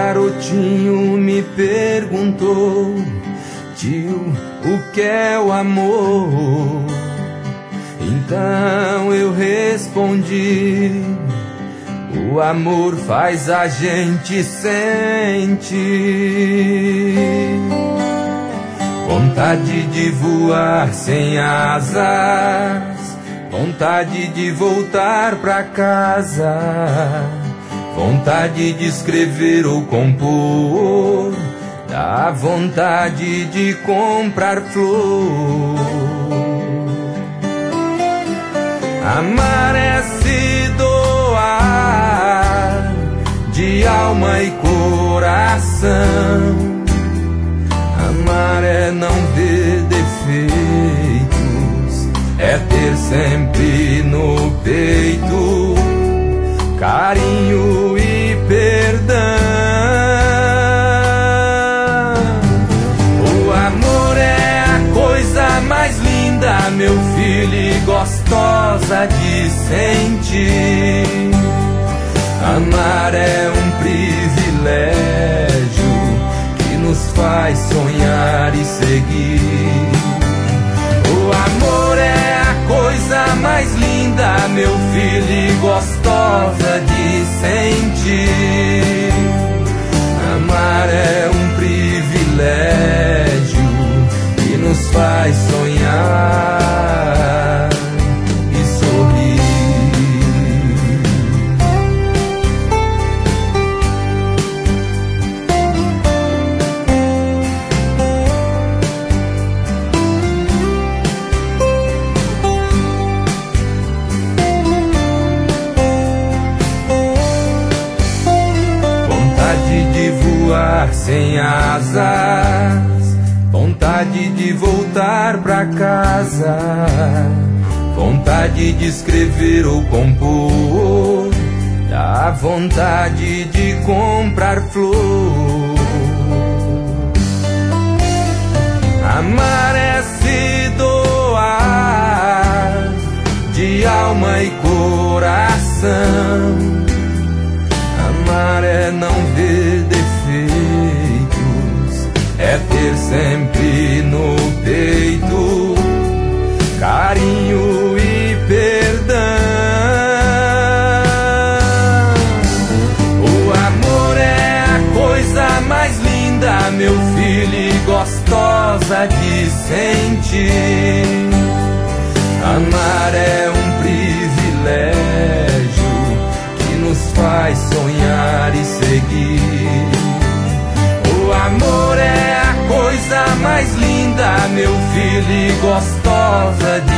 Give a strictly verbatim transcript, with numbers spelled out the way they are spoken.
garotinho me perguntou: tio, o que é o amor? Então eu respondi: o amor faz a gente sentir vontade de voar sem asas, vontade de voltar pra casa, vontade de escrever ou compor, dá vontade de comprar flor. Amar é se doar de alma e coração. Amar é não ver defeitos, é ter sempre no peito carinho e perdão. O amor é a coisa mais linda, meu filho, e gostosa de sentir. Amar é um privilégio que nos faz sonhar e seguir. O amor é a coisa mais linda, meu filho, e gostosa de sentir. Amar é um privilégio que nos faz sonhar e sorrir. Sem asas, vontade de voltar pra casa, vontade de escrever ou compor, dá vontade de comprar flor. Amar é se doar de alma e coração. Amar é não ver defeitos, é ter sempre no peito carinho e perdão. O amor é a coisa mais linda, meu filho, e gostosa de sentir. Amar é um privilégio que nos faz sonhar e seguir. O amor é a coisa mais linda, meu filho, e gostosa